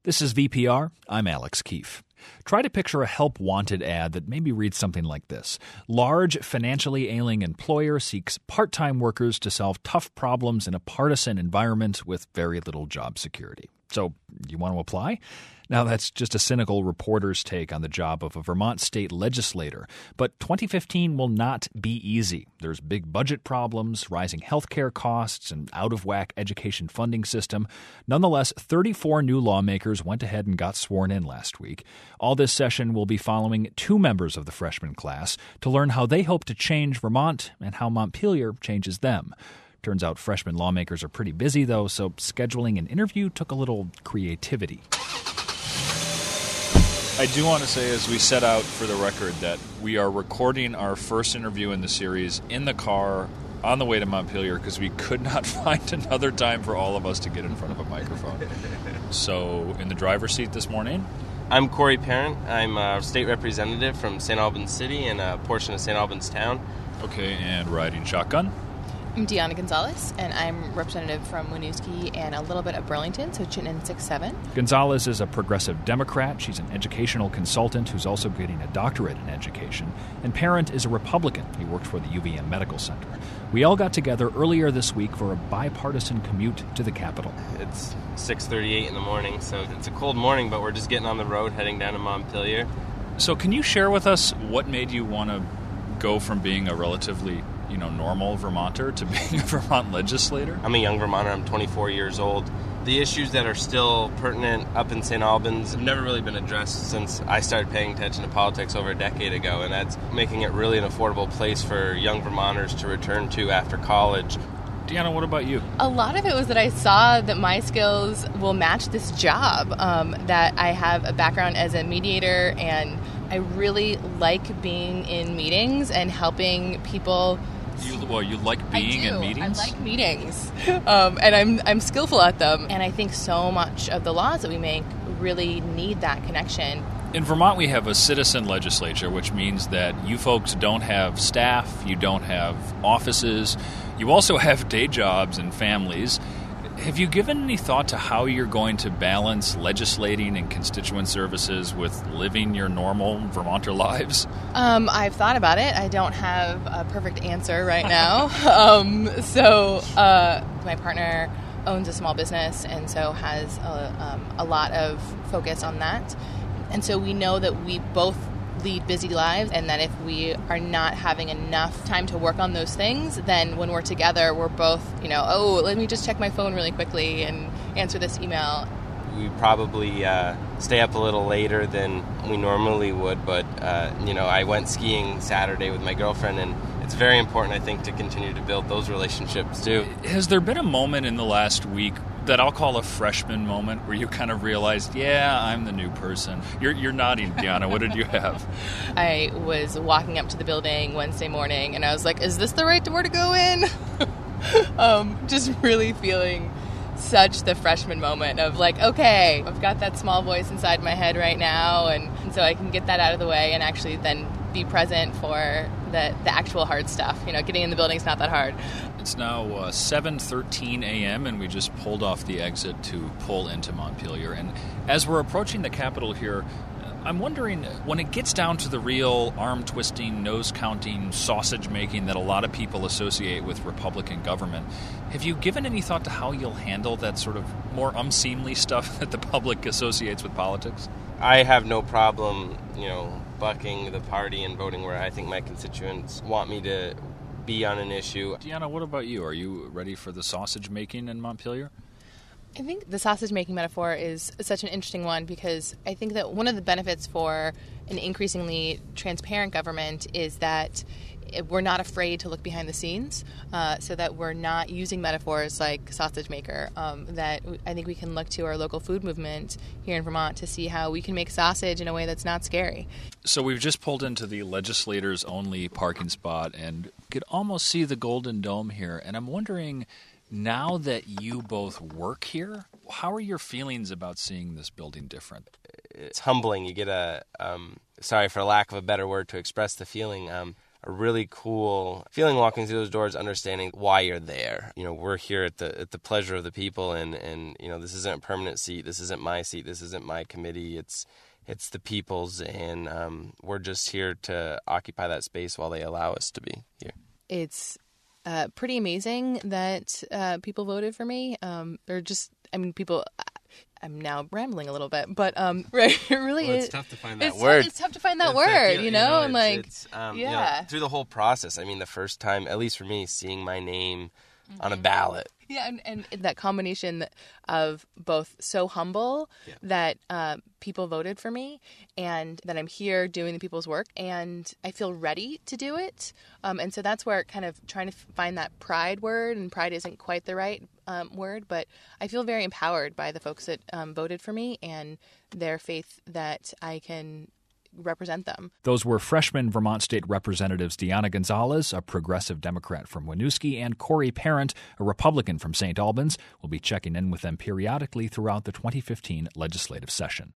This is VPR. I'm Alex Keefe. Try to picture a help wanted ad that maybe reads something like this. Large, financially ailing employer seeks part-time workers to solve tough problems in a partisan environment with very little job security. So, you want to apply? Now, that's just a cynical reporter's take on the job of a Vermont state legislator. But 2015 will not be easy. There's big budget problems, rising healthcare costs, and out-of-whack education funding system. Nonetheless, 34 new lawmakers went ahead and got sworn in last week. All this session will be following two members of the freshman class to learn how they hope to change Vermont and how Montpelier changes them. Turns out freshman lawmakers are pretty busy, though, so scheduling an interview took a little creativity. I do want to say, as we set out for the record, that we are recording our first interview in the series in the car on the way to Montpelier because we could not find another time for all of us to get in front of a microphone. So, in the driver's seat this morning, I'm Corey Parent. I'm a state representative from St. Albans City and a portion of St. Albans Town. Okay, and riding shotgun. I'm Deanna Gonzalez, and I'm representative from Winooski and a little bit of Burlington, so Chittenden 6-7. Gonzalez is a progressive Democrat. She's an educational consultant who's also getting a doctorate in education. And Parent is a Republican. He worked for the UVM Medical Center. We all got together earlier this week for a bipartisan commute to the Capitol. It's 6:38 in the morning, so it's a cold morning, but we're just getting on the road heading down to Montpelier. So can you share with us what made you want to go from being a relatively normal Vermonter to being a Vermont legislator? I'm a young Vermonter. I'm 24 years old. The issues that are still pertinent up in St. Albans have never really been addressed since I started paying attention to politics over a decade ago, and that's making it really an affordable place for young Vermonters to return to after college. Deanna, what about you? A lot of it was that I saw that my skills will match this job, that I have a background as a mediator, and I really like being in meetings and helping people. You like being in meetings? I like meetings, and I'm skillful at them. And I think so much of the laws that we make really need that connection. In Vermont, we have a citizen legislature, which means that you folks don't have staff, you don't have offices, you also have day jobs and families. Have you given any thought to how you're going to balance legislating and constituent services with living your normal Vermonter lives? I've thought about it. I don't have a perfect answer right now. My partner owns a small business and so has a lot of focus on that. And so we know that we both lead busy lives, and that if we are not having enough time to work on those things, then when we're together, we're both, let me just check my phone really quickly and answer this email. We probably stay up a little later than we normally would, but, I went skiing Saturday with my girlfriend, and it's very important, I think, to continue to build those relationships, too. Has there been a moment in the last week that I'll call a freshman moment where you kind of realized, I'm the new person? You're nodding, Deanna. What did you have? I was walking up to the building Wednesday morning, and I was like, is this the right door to go in? Just really feeling such the freshman moment of like, okay, I've got that small voice inside my head right now, and so I can get that out of the way and actually then be present for the actual hard stuff. Getting in the building is not that hard. It's now 7:13 a.m. and we just pulled off the exit to pull into Montpelier. And as we're approaching the Capitol here, I'm wondering, when it gets down to the real arm-twisting, nose-counting, sausage-making that a lot of people associate with Republican government, have you given any thought to how you'll handle that sort of more unseemly stuff that the public associates with politics? I have no problem, bucking the party and voting where I think my constituents want me to be on an issue. Deanna, what about you? Are you ready for the sausage-making in Montpelier? I think the sausage-making metaphor is such an interesting one because I think that one of the benefits for an increasingly transparent government is that we're not afraid to look behind the scenes, so that we're not using metaphors like sausage maker, that I think we can look to our local food movement here in Vermont to see how we can make sausage in a way that's not scary. So we've just pulled into the legislators only parking spot and could almost see the Golden Dome here. And I'm wondering, now that you both work here, how are your feelings about seeing this building different? It's humbling. You get sorry for lack of a better word to express the feeling, a a really cool feeling walking through those doors, understanding why you're there. We're here at the pleasure of the people, and this isn't a permanent seat. This isn't my seat. This isn't my committee. It's the people's, and we're just here to occupy that space while they allow us to be here. It's pretty amazing that people voted for me. People. I'm now rambling a little bit, but right, it really is. It's tough to find that word. It's tough to find that word, through the whole process. I mean, the first time, at least for me, seeing my name on a ballot. Yeah, and that combination of both so humble that people voted for me, and that I'm here doing the people's work, and I feel ready to do it. And so that's where kind of trying to find that pride word, and pride isn't quite the right word, but I feel very empowered by the folks that voted for me and their faith that I can represent them. Those were freshman Vermont State Representatives Deanna Gonzalez, a progressive Democrat from Winooski, and Corey Parent, a Republican from St. Albans. We'll be checking in with them periodically throughout the 2015 legislative session.